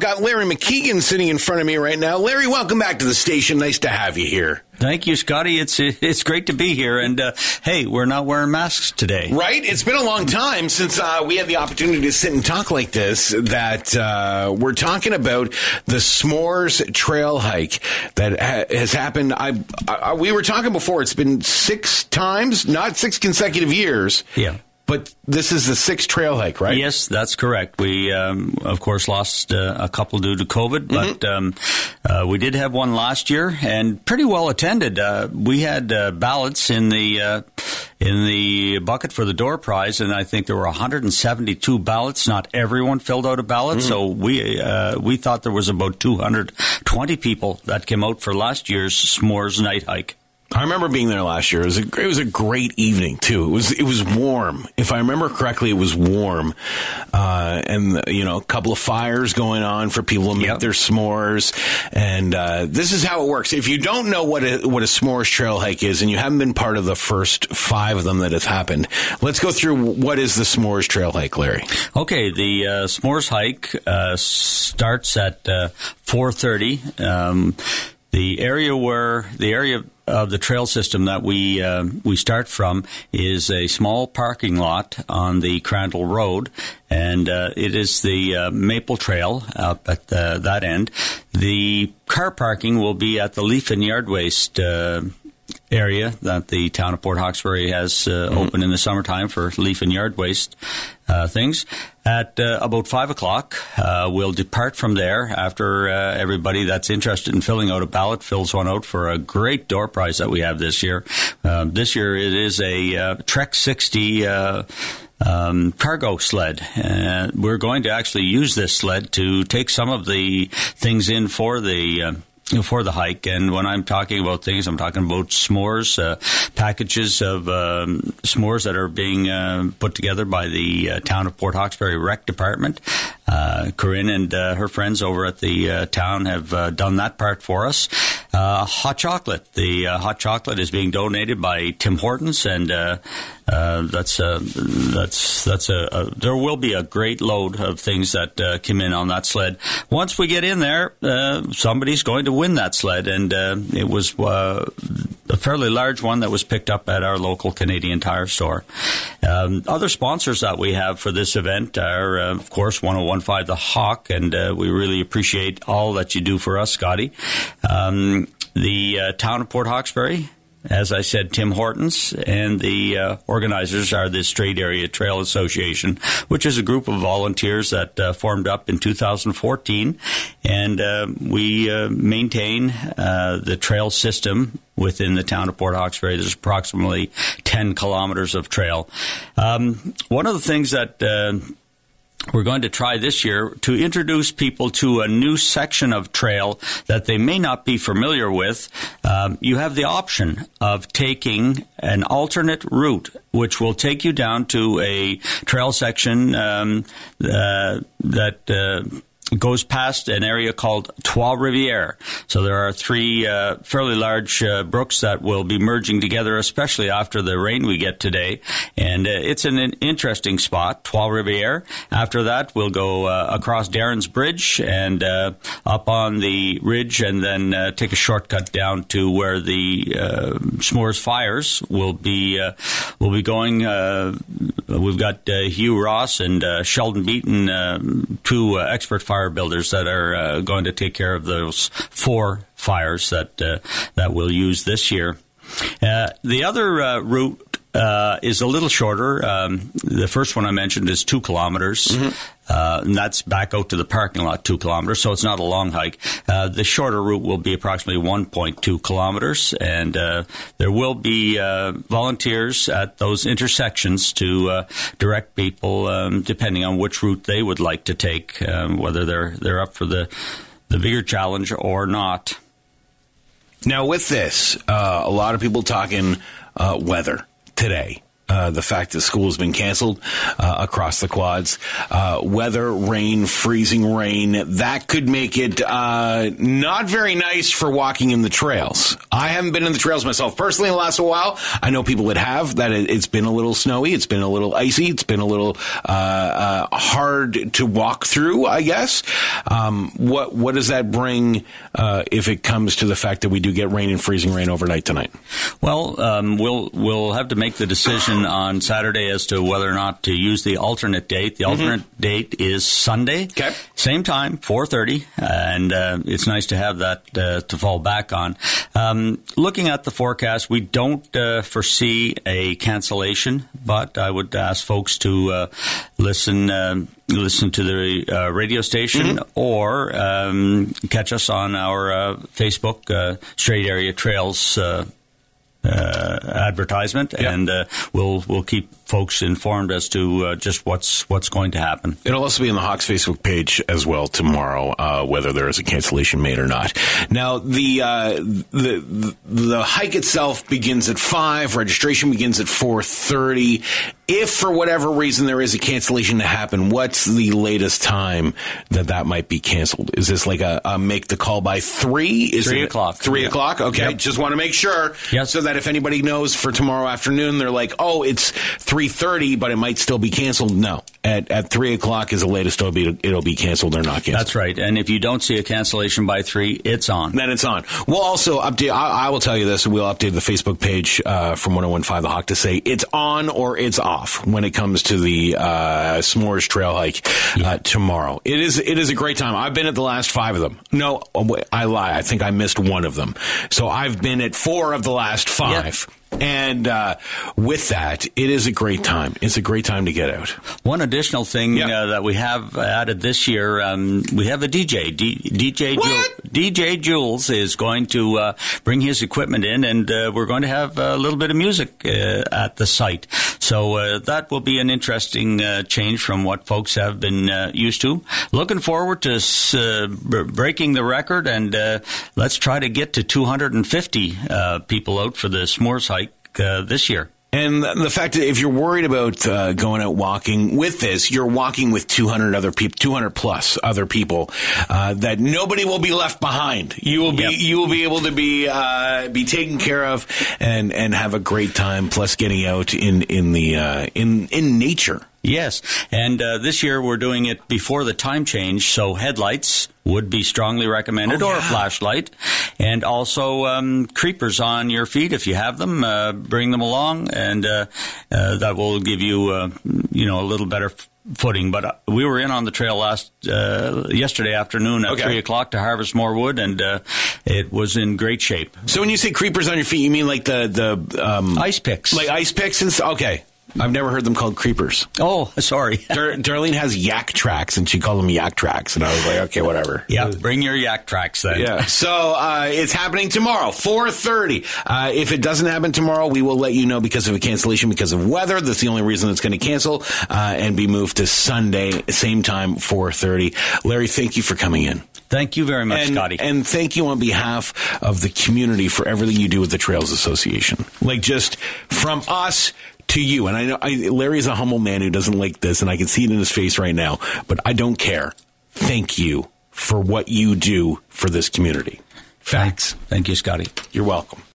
got Larry McKeegan sitting in front of me right now. Larry, welcome back to the station. Nice to have you here. Thank you, Scotty. It's great to be here. And, hey, we're not wearing masks today. Right? It's been a long time since we had the opportunity to sit and talk like this, that we're talking about the S'mores Trail hike that has happened. We were talking before. It's been 6 times, not 6 consecutive years. Yeah. But this is the 6th trail hike, right? Yes, that's correct. We, of course, lost a couple due to COVID, but we did have one last year, and pretty well attended. We had ballots in the bucket for the door prize, and I think there were 172 ballots. Not everyone filled out a ballot, so we thought there was about 220 people that came out for last year's S'mores night hike. I remember being there last year. It was a great evening too. It was warm. If I remember correctly, it was warm, and a couple of fires going on for people to make their s'mores. And this is how it works. If you don't know what a S'mores trail hike is, and you haven't been part of the first 5 of them that have happened, let's go through what is the S'mores trail hike, Larry. Okay, the S'mores hike starts at 4:30. The area of the trail system that we start from is a small parking lot on the Crandall Road, and it is the Maple Trail up at that end. The car parking will be at the Leaf and Yard Waste area that the town of Port Hawkesbury has open in the summertime for leaf and yard waste things. At about 5 o'clock, we'll depart from there after everybody that's interested in filling out a ballot fills one out for a great door prize that we have this year. This year it is a Trek 60 cargo sled. We're going to actually use this sled to take some of the things in for the hike. And when I'm talking about things, I'm talking about s'mores, packages of s'mores that are being put together by the town of Port Hawkesbury Rec Department. Corinne and her friends over at the town have done that part for us. Hot chocolate. The hot chocolate is being donated by Tim Hortons, and there will be a great load of things that come in on that sled. Once we get in there, somebody's going to win that sled, and it was a fairly large one that was picked up at our local Canadian Tire store. Other sponsors that we have for this event are, of course, 1015 The Hawk, and we really appreciate all that you do for us, Scotty. The town of Port Hawkesbury, as I said, Tim Hortons, and the organizers are the Strait Area Trail Association, which is a group of volunteers that formed up in 2014, and we maintain the trail system within the town of Port Hawkesbury. There's approximately 10 kilometers of trail. One of the things that we're going to try this year to introduce people to a new section of trail that they may not be familiar with. You have the option of taking an alternate route, which will take you down to a trail section that goes past an area called Trois Rivières. So there are 3 fairly large brooks that will be merging together, especially after the rain we get today. And it's an interesting spot, Trois Rivières. After that, we'll go across Darren's Bridge and up on the ridge, and then take a shortcut down to where the S'mores Fires will be going. We've got Hugh Ross and Sheldon Beaton, 2 expert fire builders that are going to take care of those 4 fires that we'll use this year. The other route is a little shorter. The first one I mentioned is 2 kilometers. And that's back out to the parking lot, 2 kilometers, so it's not a long hike. The shorter route will be approximately 1.2 kilometers, and there will be volunteers at those intersections to direct people, depending on which route they would like to take, whether they're up for the bigger challenge or not. Now, with this, a lot of people talking weather today. the fact that school has been canceled across the quads. Weather, rain, freezing rain, that could make it not very nice for walking in the trails. I haven't been in the trails myself personally in the last while. I know people that have, that it's been a little snowy, it's been a little icy, it's been a little hard to walk through, I guess. What does that bring if it comes to the fact that we do get rain and freezing rain overnight tonight? Well, we'll have to make the decision on Saturday as to whether or not to use the alternate date. The alternate date is Sunday. Okay. Same time, 4:30, and it's nice to have that to fall back on. Looking at the forecast, we don't foresee a cancellation, but I would ask folks to listen to the radio station or catch us on our Facebook Straight Area Trails advertisement, and we'll keep folks informed as to just what's going to happen. It'll also be on the Hawks Facebook page as well tomorrow, whether there is a cancellation made or not. Now, the hike itself begins at 5. Registration begins at 4:30. If for whatever reason there is a cancellation to happen, what's the latest time that might be canceled? Is this like a make the call by 3? Is 3 o'clock. 3 o'clock? Okay. Yep. Just want to make sure so that if anybody knows for tomorrow afternoon, they're like, oh, it's 3:30, but it might still be canceled. No. At 3 o'clock is the latest it'll be canceled or not canceled. That's right. And if you don't see a cancellation by 3, it's on. Then it's on. We'll also update, I will tell you this, we'll update the Facebook page from 101.5 The Hawk to say it's on or it's off when it comes to the S'mores Trail hike tomorrow. It is a great time. I've been at the last 5 of them. No, I lie. I think I missed 1 of them. So I've been at 4 of the last 5. Yep. And with that, it is a great time. It's a great time to get out. One additional thing that we have added this year, we have a DJ. DJ Jules is going to bring his equipment in, and we're going to have a little bit of music at the site. So that will be an interesting change from what folks have been used to. Looking forward to breaking the record, and let's try to get to 250 people out for the S'mores hike this year. And the fact that if you're worried about going out walking with this, you're walking with 200 plus other people, that nobody will be left behind. You will be able to be taken care of and have a great time. Plus, getting out in nature. Yes, and this year we're doing it before the time change, so headlights would be strongly recommended, or a flashlight, and also creepers on your feet if you have them. Bring them along, and that will give you a little better footing. But we were in on the trail yesterday afternoon at 3 o'clock to harvest more wood, and it was in great shape. So when you say creepers on your feet, you mean like the ice picks, like ice picks and stuff? Okay. I've never heard them called creepers. Oh, sorry. Darlene has yak tracks, and she called them yak tracks, and I was like, okay, whatever. Yeah, bring your yak tracks then. Yeah. So it's happening tomorrow, 4:30. If it doesn't happen tomorrow, we will let you know because of a cancellation, because of weather. That's the only reason it's going to cancel and be moved to Sunday, same time, 4:30. Larry, thank you for coming in. Thank you very much, Scotty. And thank you on behalf of the community for everything you do with the Trails Association. Like, just from us to you. And I know Larry's a humble man who doesn't like this, and I can see it in his face right now, but I don't care. Thank you for what you do for this community. Facts. Thank you, Scotty. You're welcome.